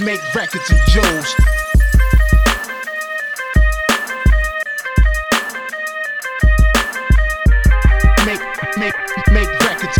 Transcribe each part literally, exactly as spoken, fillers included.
make records and jewels. Make, make, make records.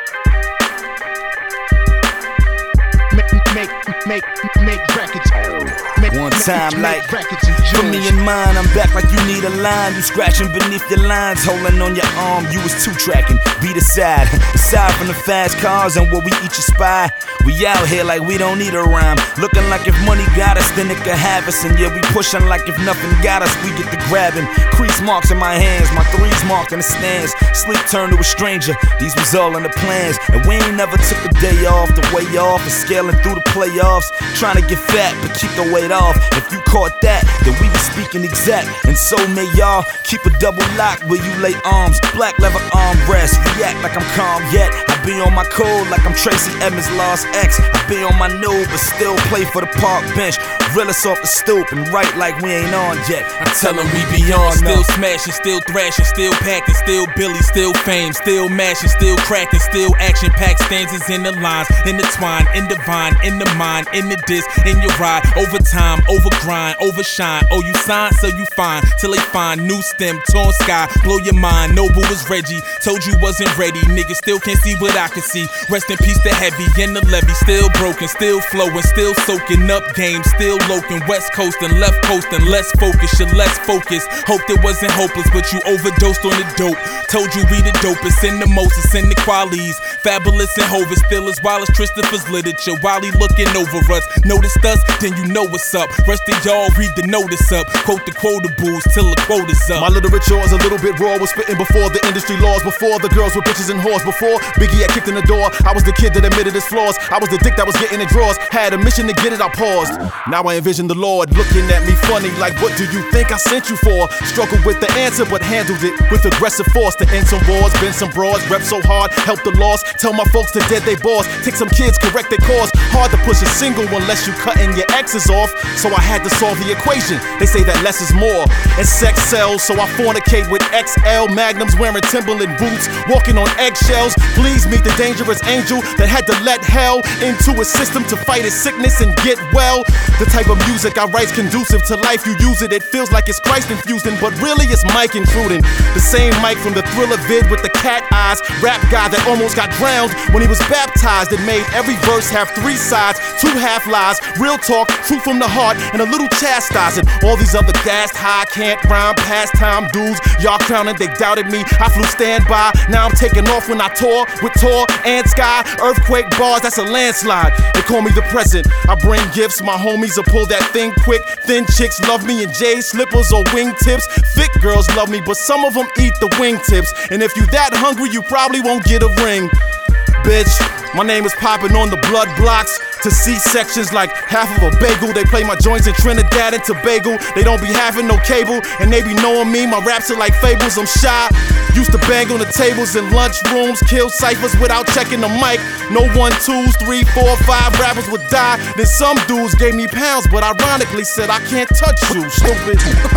Make, make, make, make records. Make, One time, make, like, make records and jewels. put me in mind, I'm back like you need a line. You scratching beneath your lines, holding on your arm. You was two-tracking, beat aside. Aside from the fast cars and where we each aspire, we out here like we don't need a rhyme. Looking like if money got us, then it could have us. And yeah, we pushing like if nothing got us, we get to grabbing. Crease marks in my hands, my threes marked in the stands. Sleep turned to a stranger, these was all in the plans. And we ain't never took a day off. The way off is scaling through the playoffs. Trying to get fat, but keep the weight off. If you caught that, then we was speaking exact. And so may y'all keep a double lock where you lay arms. Black leather armrest, react like I'm calm yet. I be on my code like I'm Tracy Edmonds' lost ex. I be on my new, but still play for the park bench. Realest off the stoop and write like we ain't on yet. I tell them we be on. Still smashing, still thrashing, still packing, still Billy, still fame, still mashing, still cracking, still action-packed stanzas in the lines, in the twine, in the vine, in the mind, in the disc, in your ride, over time, over grind, overshine. Oh, you sign, so you fine, till they find new stem, torn sky, blow your mind. Noble was Reggie, told you wasn't ready. Niggas still can't see what I can see. Rest in peace, the heavy and the levy, still broken, still flowing, still soaking up game, still loking, west coast and left coast and less focus, you're less focused. Hoped it wasn't hopeless, but you overdosed on the dope. Told you we the dopest and the most, it's in the qualities. Fabulous and Hovis, still as wild as Christopher's literature. While he looking over us, noticed us, then you know what's up. Rest of y'all read the notice up, quote the quotables till the quota's up. My literature is a little bit raw, was spitting before the industry laws, before the girls were bitches and whores, before Biggie had kicked in the door. I was the kid that admitted his flaws, I was the dick that was getting the draws. Had a mission to get it, I paused. Now I envision the Lord looking at me funny like, what do you think I sent you for? Struggled with the answer but handled it with aggressive force. To end some wars, bend some broads, rep so hard, help the lost. Tell my folks to dead they boss, take some kids, correct their cause. Hard to push a single unless you cutting your exes off. So I had to solve the equation, they say that less is more. And sex sells, so I fornicate with X L Magnums, wearing Timberland boots, walking on eggshells. Please meet the dangerous angel that had to let hell into his system to fight his sickness and get well. The type of music I write's conducive to life, you use it, it feels like it's Christ infusing, but really it's Mike intruding. The same Mike from the Thriller vid with the cat eyes, rap guy that almost got drowned when he was baptized. It made every verse have three sides, two half lies, real talk, truth from the heart, and a little chastising. All these other gassed high, can't rhyme, pastime dudes, y'all crowning, they doubted me. I flew standby, now I'm taking off when I tour with Tor and Sky. Earthquake bars, that's a landslide. They call me the present. I bring gifts, my homies will pull that thing quick. Thin chicks love me in J slippers or wingtips. Thick girls love me, but some of them eat the wingtips. And if you that hungry, you probably won't get a ring. Bitch, my name is popping on the blood blocks to C-sections like half of a bagel. They play my joints in Trinidad and Tobago. They don't be having no cable, and they be knowing me. My raps are like fables, I'm shy. Used to bang on the tables in lunchrooms, kill ciphers without checking the mic. No one, twos, three, four, five rappers would die. Then some dudes gave me pounds, but ironically said I can't touch you, stupid.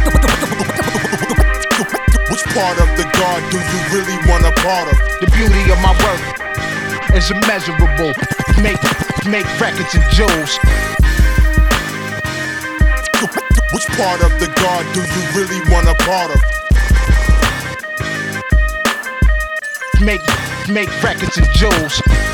Which part of the God do you really want a part of? The beauty of my work is immeasurable. Make, make records and jewels. Which part of the God do you really want a part of? Make, make records and jewels.